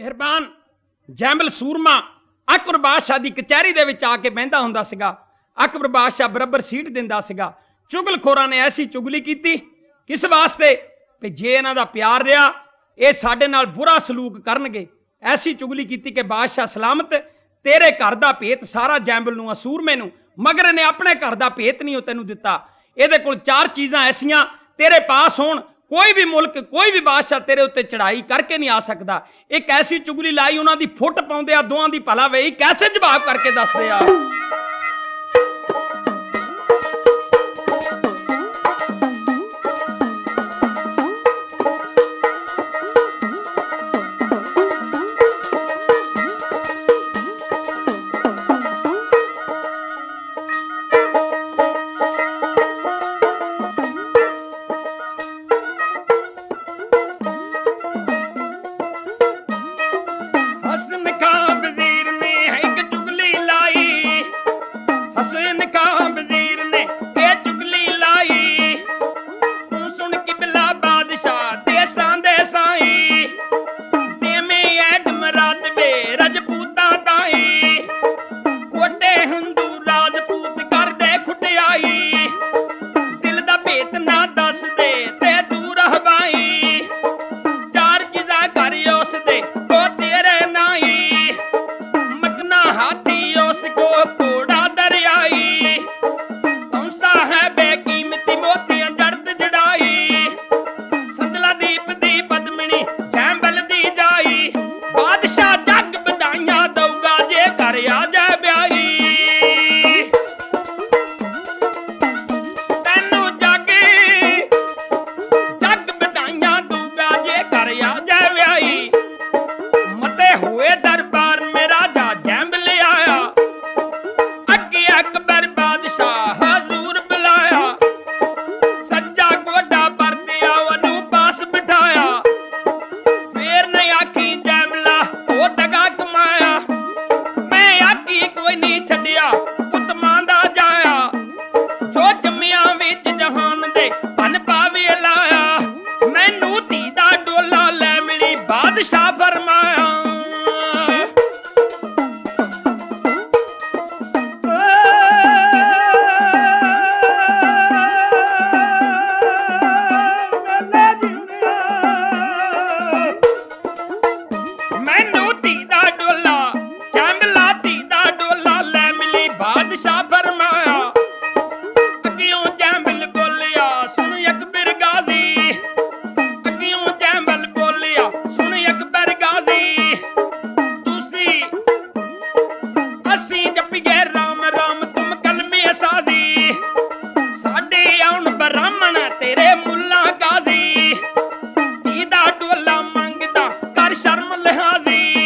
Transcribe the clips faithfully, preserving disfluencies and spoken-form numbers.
ਮਿਹਰਬਾਨ ਜੈਮਲ ਸੂਰਮਾ ਅਕਬਰ ਬਾਦਸ਼ਾਹ ਦੀ ਕਚਹਿਰੀ ਦੇ ਵਿੱਚ ਆ ਕੇ ਬਹਿੰਦਾ ਹੁੰਦਾ ਸੀਗਾ। ਅਕਬਰ ਬਾਦਸ਼ਾਹ ਬਰਾਬਰ ਸੀਟ ਦਿੰਦਾ ਸੀਗਾ। ਚੁਗਲਖੋਰਾਂ ਨੇ ਐਸੀ ਚੁਗਲੀ ਕੀਤੀ, ਕਿਸ ਵਾਸਤੇ? ਵੀ ਜੇ ਇਹਨਾਂ ਦਾ ਪਿਆਰ ਰਿਹਾ ਇਹ ਸਾਡੇ ਨਾਲ ਬੁਰਾ ਸਲੂਕ ਕਰਨਗੇ। ਐਸੀ ਚੁਗਲੀ ਕੀਤੀ ਕਿ ਬਾਦਸ਼ਾਹ ਸਲਾਮਤ, ਤੇਰੇ ਘਰ ਦਾ ਭੇਤ ਸਾਰਾ ਜੈਮਲ ਨੂੰ, ਸੂਰਮੇ ਨੂੰ, ਮਗਰ ਇਹਨੇ ਆਪਣੇ ਘਰ ਦਾ ਭੇਤ ਨਹੀਂ ਉਹ ਤੈਨੂੰ ਦਿੱਤਾ। ਇਹਦੇ ਕੋਲ ਚਾਰ ਚੀਜ਼ਾਂ ਐਸੀਆਂ ਤੇਰੇ ਪਾਸ ਹੋਣ, ਕੋਈ ਵੀ ਮੁਲਕ, ਕੋਈ ਵੀ ਬਾਦਸ਼ਾਹ ਤੇਰੇ ਉੱਤੇ ਚੜਾਈ ਕਰਕੇ ਨਹੀਂ ਆ ਸਕਦਾ। ਇੱਕ ਐਸੀ ਚੁਗਲੀ ਲਾਈ, ਉਹਨਾਂ ਦੀ ਫੁੱਟ ਪਾਉਂਦੇ ਆ ਦੋਹਾਂ ਦੀ ਭਲਾ ਵੇਈ ਕੈਸੇ ਜਵਾਬ ਕਰਕੇ ਦੱਸਦੇ ਆ। ਸ਼ਰਮ ਲਿਹਾਜ਼ੀ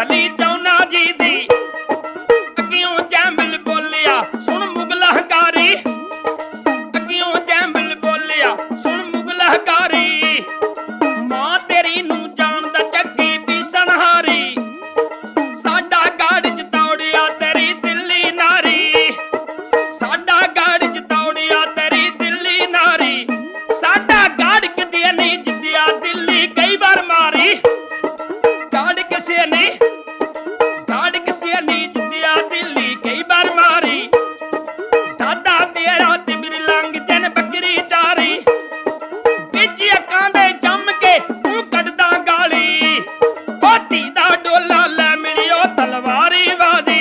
ਭਲੀ ਚਾਹੁੰਨਾ ਜੀ ਦੀ। ਅੱਗਿਓਂ ਜੈਮਲ ਬੋਲਿਆ ਸੁਣ ਮੁਗਲ ਹੰਕਾਰੀ, ਅੱਗਿਓਂ ਜੈਮਲ ਬੋਲਿਆ ਸੁਣ ਮੁਗਲ ਹੰਕਾਰੀ। ਮਾਂ ਤੇਰੀ ਨੂੰ ਜਾਣਦਾ ਚੱਕੀ ਪੀਸਣਹਾਰੀ, ਸਾਡਾ ਗਾੜ ਚ ਦੌੜਿਆ ਤੇਰੀ ਦਿੱਲੀ ਨਾਰੀ, ਸਾਡਾ ਗਾੜ ਚ ਦੌੜਿਆ ਤੇਰੀ ਦਿੱਲੀ ਨਾਰੀ। ਸਾਡਾ ਗਾੜ ਕਿਤੇ ਨਹੀਂ ਜਿੱਤਿਆ ਦਿੱਲੀ ਕਈ ਵਾਰ ਮਾਰੀ, ਗਾੜ ਕਿਸੇ ਨੇ ਗਾੜ ਕਿਸੇ ਨਹੀਂ ਜਿੱਤਿਆ ਦਿੱਲੀ ਕਈ ਵਾਰ ਮਾਰੀ। ਦਾਦਾ ਤੇਰਾ ਤਿਬਰ ਲੰਘ ਜਨ ਬੱਕਰੀ ਚਾਰੀ, ਵਿੱਚ ਅੱਖਾਂ ਦੇ ਜੰਮ ਕੇ ਤੂੰ ਕੱਢਦਾ ਗਾਲੀ। ਉਹ ਧੀ ਦਾ ਡੋਲਾ ਲੈ ਮਿਲਿਓ ਤਲਵਾਰੀ ਬਾਜ਼ੀ,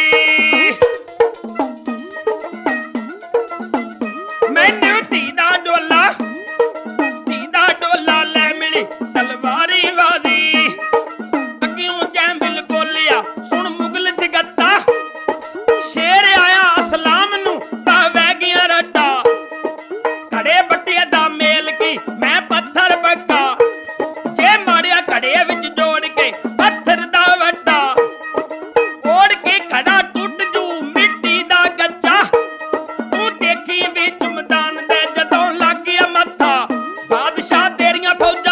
ਮੈਨੂੰ ਧੀ ਦਾ ਡੋਲਾ ਧੀ ਦਾ ਡੋਲਾ ਲੈ ਮਿਲੀ ਤਲਵਾਰੀ ਬਾਜ਼ੀ। ਅੱਗਿਓਂ ਜੈਮਲ ਬੋਲਿਆ ਸੁਣ ਮੁਗਲ ਜਗੱਤਾ, ਸ਼ੇਰ ਆਇਆ ਅਸਲਾਮ ਨੂੰ ਤਾਂ ਵਹਿ ਗਿਆ ਰੱਟਾ। ਘੜੇ ਬੱਟੇ ਦਾ ਮੇਲ ਕੀ ਮੈਂ ਪੱਥਰ ਬੱਕਾ, ਜੇ ਮਾੜਿਆ ਘੜੇ ਵਿੱਚ ਜੋੜ ਕੇ ਪੱਥਰ ਦਾ ਵੱਟਾ। ਓੜ ਕੇ ਘੜਾ ਟੁੱਟ ਜੂ ਮਿੱਟੀ ਦਾ ਗੱਚਾ, ਤੂੰ ਦੇਖੀ ਵਿੱਚ ਮੈਦਾਨ ਦੇ ਜਦੋਂ ਲੱਗ ਗਿਆ ਮੱਥਾ। ਬਾਦਸ਼ਾਹ ਤੇਰੀਆਂ ਫੌਜਾਂ